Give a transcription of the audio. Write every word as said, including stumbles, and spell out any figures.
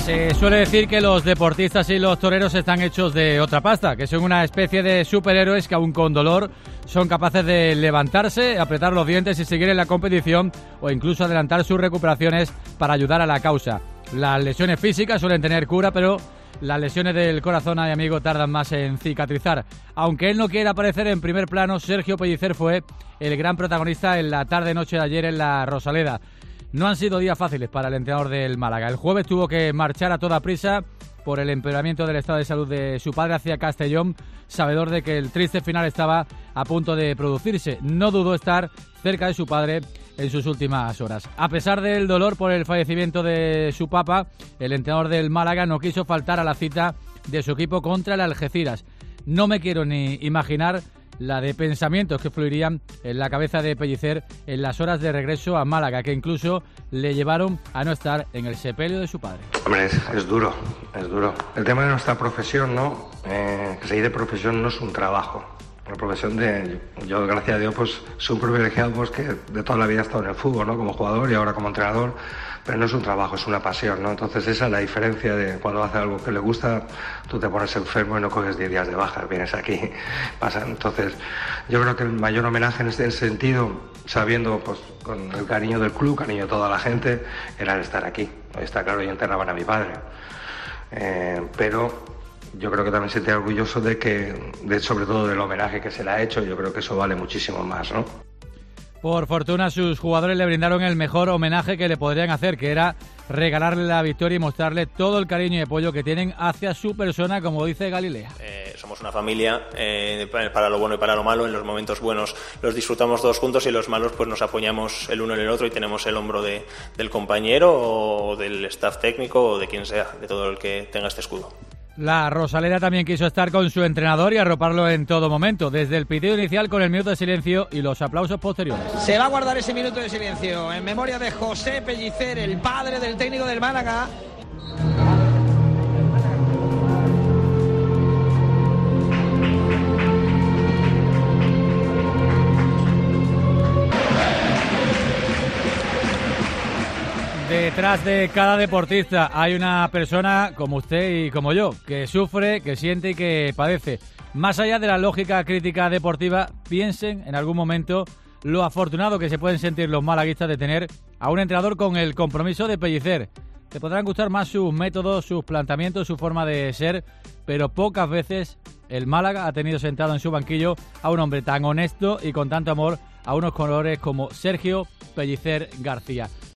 Se suele decir que los deportistas y los toreros están hechos de otra pasta, que son una especie de superhéroes que aun con dolor son capaces de levantarse, apretar los dientes y seguir en la competición o incluso adelantar sus recuperaciones para ayudar a la causa. Las lesiones físicas suelen tener cura, pero las lesiones del corazón, ay amigo, tardan más en cicatrizar. Aunque él no quiera aparecer en primer plano, Sergio Pellicer fue el gran protagonista en la tarde-noche de ayer en la Rosaleda. No han sido días fáciles para el entrenador del Málaga. El jueves tuvo que marchar a toda prisa por el empeoramiento del estado de salud de su padre hacia Castellón, sabedor de que el triste final estaba a punto de producirse. No dudó estar cerca de su padre en sus últimas horas. A pesar del dolor por el fallecimiento de su papá, el entrenador del Málaga no quiso faltar a la cita de su equipo contra el Algeciras. No me quiero ni imaginar la de pensamientos que fluirían en la cabeza de Pellicer en las horas de regreso a Málaga, que incluso le llevaron a no estar en el sepelio de su padre. Hombre, es, es duro, es duro. El tema de nuestra profesión, ¿no? Eh, que se dice profesión no es un trabajo. Una profesión de... Yo, gracias a Dios, pues soy un privilegiado pues, que de toda la vida he estado en el fútbol, ¿no? Como jugador y ahora como entrenador, pero no es un trabajo, es una pasión, ¿no? Entonces esa es la diferencia de cuando haces algo que le gusta, tú te pones enfermo y no coges diez días de baja, vienes aquí, pasa. Entonces yo creo que el mayor homenaje en este sentido, sabiendo, pues con el cariño del club, cariño de toda la gente, era el estar aquí. Está claro, y enterraban a mi padre. Eh, pero... Yo creo que también se sentía orgulloso de que, de, sobre todo del homenaje que se le ha hecho. Yo creo que eso vale muchísimo más, ¿no? Por fortuna, sus jugadores le brindaron el mejor homenaje que le podrían hacer, que era regalarle la victoria y mostrarle todo el cariño y apoyo que tienen hacia su persona, como dice Galilea. Eh, somos una familia, eh, para lo bueno y para lo malo. En los momentos buenos los disfrutamos todos juntos y en los malos pues nos apoyamos el uno en el otro y tenemos el hombro de, del compañero o del staff técnico o de quien sea, de todo el que tenga este escudo. La Rosaleda también quiso estar con su entrenador y arroparlo en todo momento, desde el pitido inicial con el minuto de silencio y los aplausos posteriores. Se va a guardar ese minuto de silencio en memoria de José Pellicer, el padre del técnico del Málaga. Detrás de cada deportista hay una persona como usted y como yo, que sufre, que siente y que padece. Más allá de la lógica crítica deportiva, piensen en algún momento lo afortunado que se pueden sentir los malaguistas de tener a un entrenador con el compromiso de Pellicer. Te podrán gustar más sus métodos, sus planteamientos, su forma de ser, pero pocas veces el Málaga ha tenido sentado en su banquillo a un hombre tan honesto y con tanto amor a unos colores como Sergio Pellicer García.